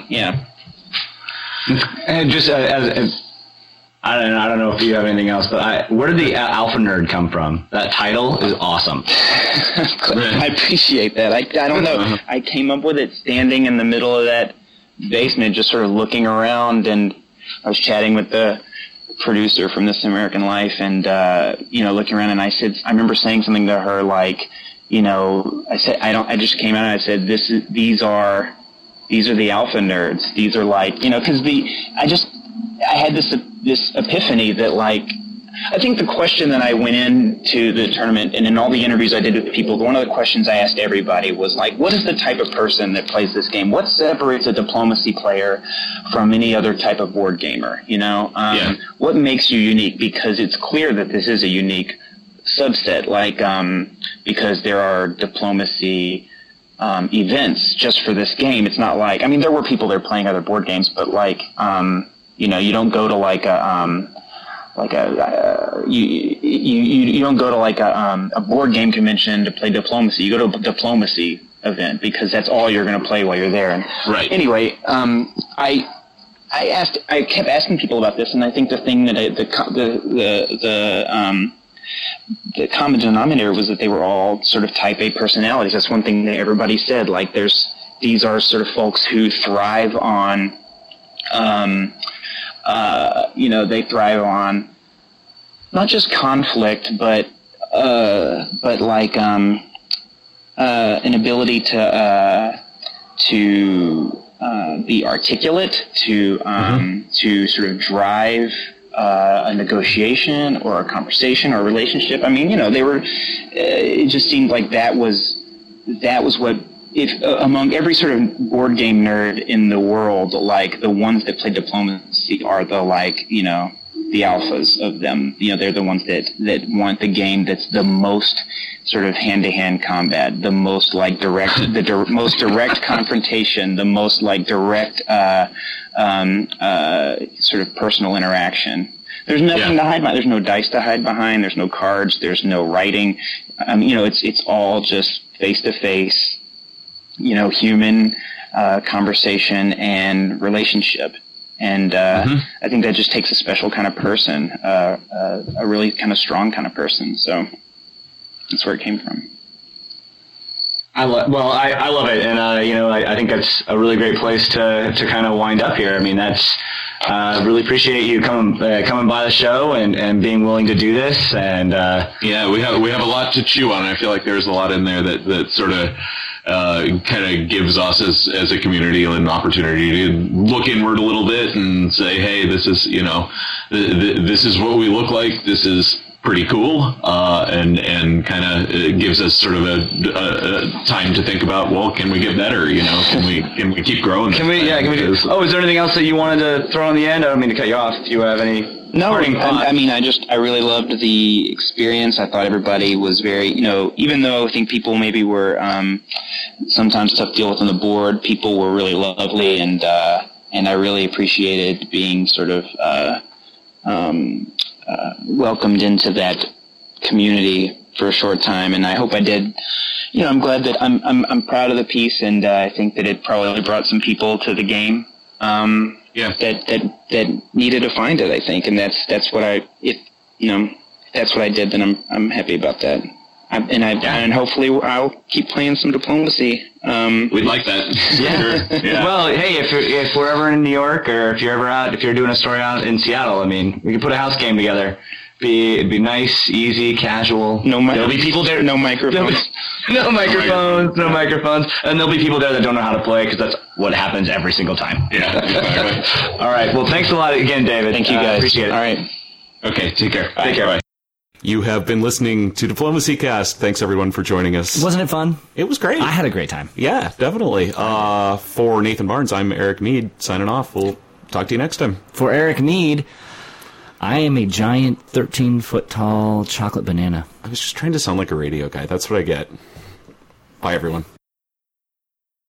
just I don't know if you have anything else, but where did the Alpha Nerd come from? That title is awesome. I appreciate that. I don't know. I came up with it standing in the middle of that basement, just sort of looking around, and I was chatting with the producer from This American Life, and looking around, and I remember saying something to her like, I just came out and I said, these are the Alpha Nerds. These are like, because I had this epiphany that like, I think the question that I went into the tournament, and in all the interviews I did with people, one of the questions I asked everybody was like, what is the type of person that plays this game? What separates a diplomacy player from any other type of board gamer? What makes you unique? Because it's clear that this is a unique subset, like because there are diplomacy events just for this game. It's not like, I mean, there were people there playing other board games, but like you know, you don't go to you don't go to like a board game convention to play diplomacy. You go to a diplomacy event because that's all you're going to play while you're there. And right. Anyway, I kept asking people about this, and I think the thing that the common denominator was that they were all sort of type A personalities. That's one thing that everybody said. Like, these are sort of folks who thrive on, you know, they thrive on not just conflict, but like an ability to be articulate, to sort of drive a negotiation or a conversation or a relationship. I mean, you know, it just seemed like that was what, if among every sort of board game nerd in the world, like, the ones that play diplomacy are the, like, you know, the alphas of them. You know, they're the ones that want the game that's the most sort of hand-to-hand combat, the most like direct, most direct confrontation, the most like direct sort of personal interaction. There's nothing to hide behind. There's no dice to hide behind. There's no cards. There's no writing. You know, it's all just face-to-face, you know, human conversation and relationship. And I think that just takes a special kind of person, a really kind of strong kind of person. So that's where it came from. I love it, and you know, I think that's a really great place to kind of wind up here. I mean, that's really appreciate you coming by the show and being willing to do this. And yeah, we have a lot to chew on. I feel like there's a lot in there that sort of kind of gives us as a community an opportunity to look inward a little bit and say, hey, this is, you know, this is what we look like. This is pretty cool, and kind of gives us sort of a time to think about, well, can we get better? You know, can we keep growing? Can we do? Oh, is there anything else that you wanted to throw on the end? I don't mean to cut you off. If you have any? No, I mean, I really loved the experience. I thought everybody was very, you know, even though I think people maybe were sometimes tough to deal with on the board, people were really lovely, and I really appreciated being sort of welcomed into that community for a short time, and I hope I did. You know, I'm glad that I'm proud of the piece, and I think that it probably brought some people to the game. That needed to find it, I think, and that's what if that's what I did, then I'm happy about that. And hopefully I'll keep playing some diplomacy. We'd like that. Yeah. Yeah. Well, hey, if we're ever in New York, or if you're doing a story out in Seattle, I mean, we could put a house game together. It'd be nice, easy, casual. There'll be people there. No microphones. No microphones. And there'll be people there that don't know how to play, because that's what happens every single time. Yeah, exactly. All right. Well, thanks a lot again, David. Thank you, guys. Appreciate it. All right. Okay. Take care. Take care. Bye. You have been listening to Diplomacy Cast. Thanks, everyone, for joining us. Wasn't it fun? It was great. I had a great time. Yeah, definitely. For Nathan Barnes, I'm Eric Mead, signing off. We'll talk to you next time. For Eric Mead, I am a giant 13-foot-tall chocolate banana. I was just trying to sound like a radio guy. That's what I get. Bye, everyone.